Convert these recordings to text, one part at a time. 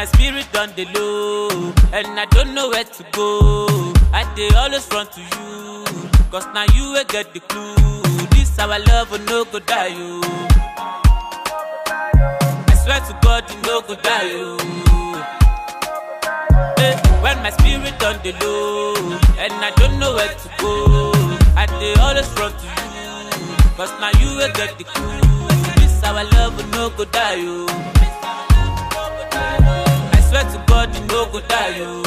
spirit on the low, and I don't know where to go, I dey always run to you, cause now you will get the clue. This our love will no go die, you. I swear to God, you no go die, you. When my spirit on the low, and I don't know where to go, I dey always run to you, cause now you will get the clue. This our love will no go die, you. I swear to God, you no go die, you.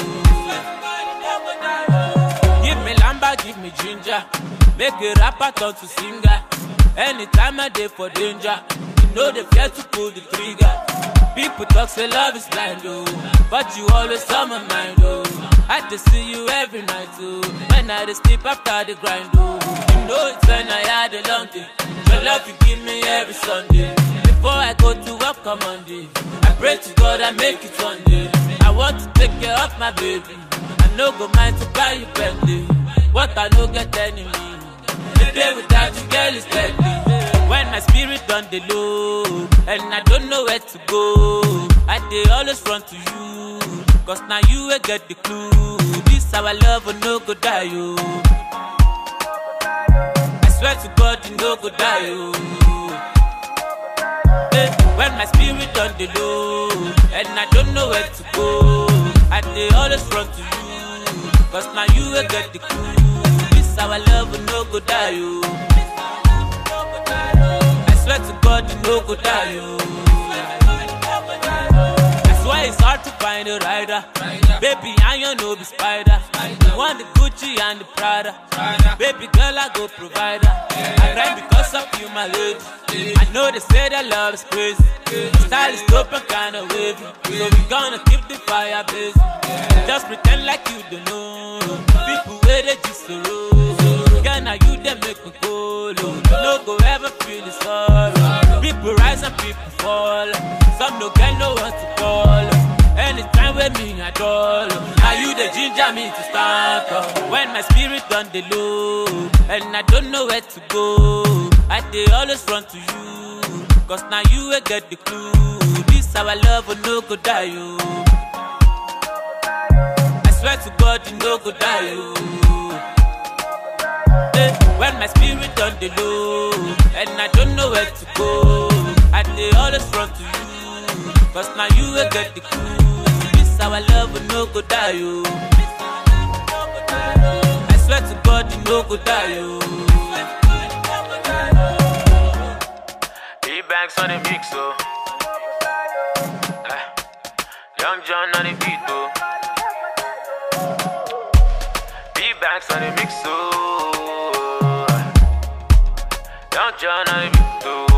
Give me lamba, give me ginger, make a rapper turn to singer. Anytime I dey for danger, you know they fear to pull the trigger. People talk say love is blind, oh, but you always on my mind, oh. I just see you every night, oh, when I just sleep after the grind, oh. You know it's when I had a long day, your love you give me every Sunday. Before I go to work on Monday, I pray to God I make it one day. I want to take care of my baby, I no go mind to buy you Bentley. What I no get enemy, the day without you girl is deadly. When my spirit on the low, and I don't know where to go, I dey always run to you, cause now you will get the clue. This our love will no go die, you. I swear to God, you no go die, you. When my spirit on the low, and I don't know where to go, I dey always run to you, cause now you will get the clue. This our love will no go die, you. I swear to God, you no go die, you. That's why it's hard to find a rider. Baby, I no be spider. You want the Gucci and the Prada. Baby girl, I go provider. I grind because of you, my lady. I know they say that love is crazy. Style is dope and kinda wavy, so we gonna keep the fire blazing. Just pretend like you don't know. People where they just so low. Girl, now you them make me go low. No go ever feel the sorrow. People rise and people fall. Some no get no one to call. Anytime with me at all, now you the ginger me to start up. When my spirit on the low, and I don't know where to go, I dey always run to you, cause now you will get the clue. This our love will no go die, you. I swear to God, you no go die, you. When my spirit on the low, and I don't know where to go, I dey always run to you, cause now you will get the clue. This our love will no go die, you. I swear to God, you no go die, you. E-Banks on the mix, oh. Young John on the beat, oh. E-Banks on the mix, oh. Young John on the beat, oh.